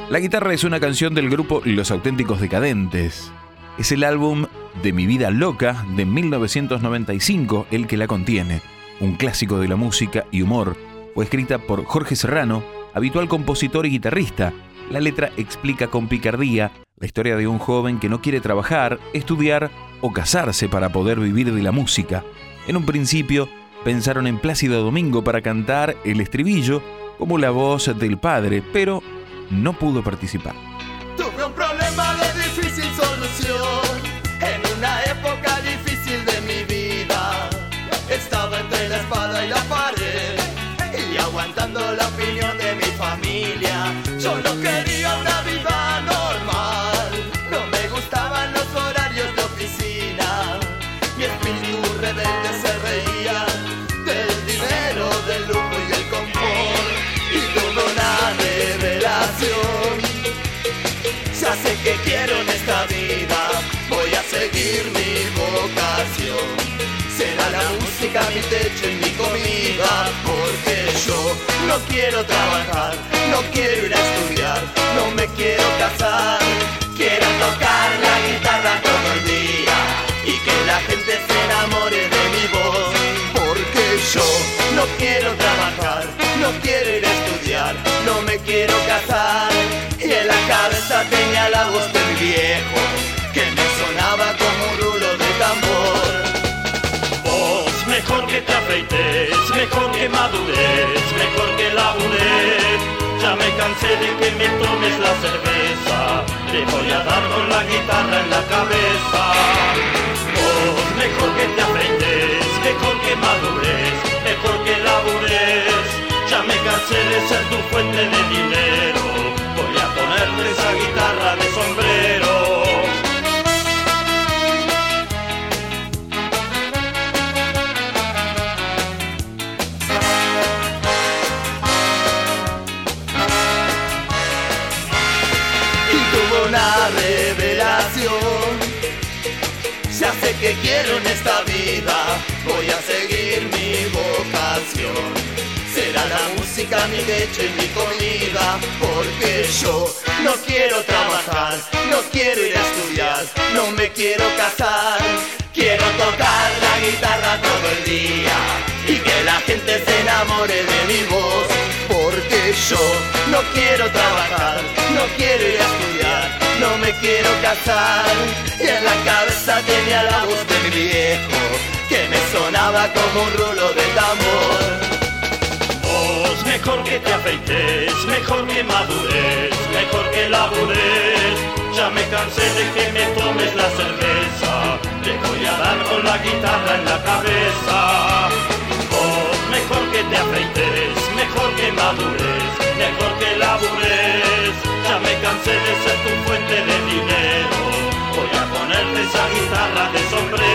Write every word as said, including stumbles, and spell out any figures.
La guitarra es una canción del grupo Los Auténticos Decadentes. Es el álbum De mi vida loca de mil novecientos noventa y cinco el que la contiene. Un clásico de la música y humor. Fue escrita por Jorge Serrano, habitual compositor y guitarrista. La letra explica con picardía la historia de un joven que no quiere trabajar, estudiar o casarse para poder vivir de la música. En un principio pensaron en Plácido Domingo para cantar el estribillo como la voz del padre, pero no pudo participar. Tuve un problema de difícil solución en una época difícil de mi vida. Estaba entre la espada y la pared y aguantando la opinión de mi familia. Yo no quería una vida normal, no me gustaban los horarios de oficina. Mi espíritu rebelde se reía del dinero, del lujo y del confort. Y tuve una revelación. Ya sé que quiero en esta vida, voy a seguir mi vocación. Será la música mi techo y mi comida, porque yo no quiero trabajar, no quiero ir a estudiar, no me quiero casar. Quiero tocar la guitarra todo el día y que la gente se enamore de mi voz, porque yo no quiero trabajar, no quiero ir a estudiar, no me quiero casar. Y en la cabeza tenía la voz de mi viejo, que me sonaba como un rulo de tambor. Vos, mejor que te afeites, mejor que madures, mejor que labures. Ya me cansé de que me tomes la cerveza, te voy a dar con la guitarra en la cabeza. Vos, mejor que te afeites, mejor que madures, mejor que labures. Ya me cansé de ser tu fuente de dinero, voy a ponerte esa guitarra de sombrero. Y tuvo una revelación. Ya sé que quiero en esta vida, voy a seguir mi vocación. Será la música mi techo y mi comida, porque yo no quiero trabajar, no quiero ir a estudiar, no me quiero casar. Quiero tocar la guitarra todo el día y que la gente se enamore de mi voz, porque yo no quiero trabajar, no quiero ir a estudiar, no me quiero casar. Y en la cabeza tenía la voz de mi viejo, que me sonaba como un rulo de tambor. Vos, mejor que te afeites, mejor que madures, mejor que labures. Ya me cansé de que me tomes la cerveza, te voy a dar con la guitarra en la cabeza. Vos, mejor que te afeites, mejor que madures, mejor que labures. Ya me cansé de ser tu fuente de dinero, voy a ponerte esa guitarra de sombrero.